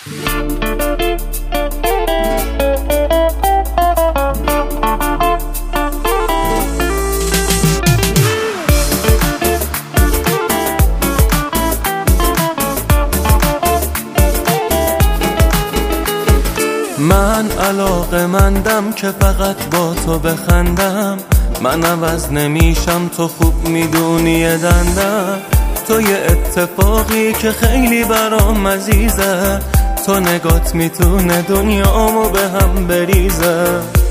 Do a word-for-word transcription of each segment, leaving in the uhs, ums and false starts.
من علاقه‌مندم که فقط با تو بخندم، من عوض نمیشم، تو خوب میدونی دندم. تو یه اتفاقی که خیلی برام عزیزه، تو نگات میتونه دنیامو به هم بریزه.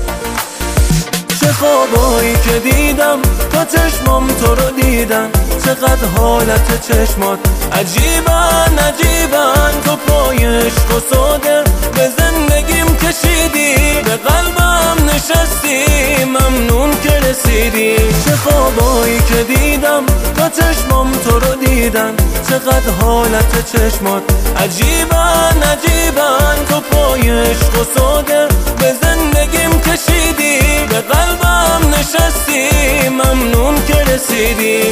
چه خوابایی که دیدم تا چشمام تو رو دیدن، چقدر حالت چشمات عجیبن عجیبن. تو پای عشق و ساده به زندگیم کشیدی، به قلبم نشستی، ممنون که رسیدی. چه خوابایی که دیدم تا چشمام تو رو دیدن، چقدر حالت چشمات عجیبن عجیبن. تو پای عشق و ساده به زندگیم کشیدی، به قلبم نشستی، ممنون که رسیدی.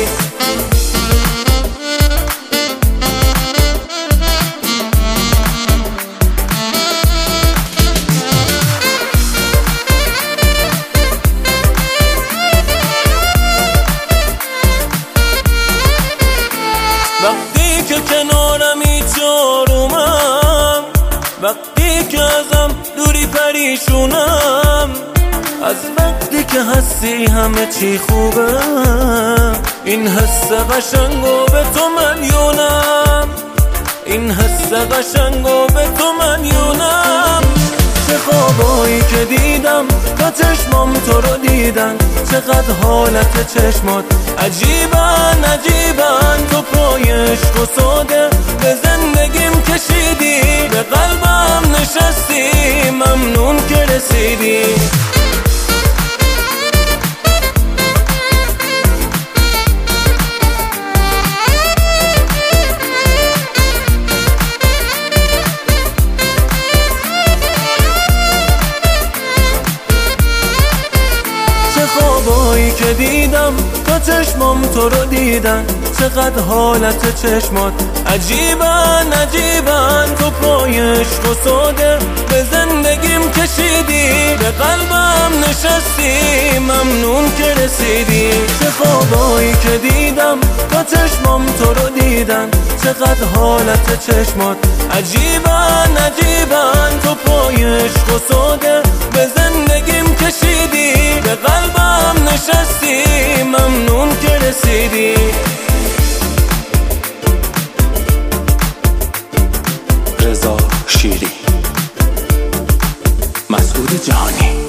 وقتی که کنارمی چارومم، وقتی که ازم دوری پریشونم، از وقتی که هستی همه چی خوبه. این حس قشنگو به تو مدیونم، این حس قشنگو به تو مدیونم. چه خوابایی که دیدم تا چشمام تو رو دیدن، چقدر حالت چشمات عجیبن عجیبن. تو پای عشق و ساده به زندگیم کشیدی، به قلبم نشستی، ممنون که رسیدی. خوابایی که دیدم تا چشمام تو رو دیدن، چقدر حالت چشمات عجیبن عجیبن. تو پای عشق و ساده به زندگیم کشیدی، به قلبم نشستی، ممنون که رسیدی. چه خوابایی که دیدم تا چشمام تو رو دیدن، چقدر حالت چشمات عجیبن عجیبن. تو پای عشق و ساده به زندگیم کشیدی، به قلبم نشستی، ممنون که رسیدی. رضا شیری، مسعود جهانی.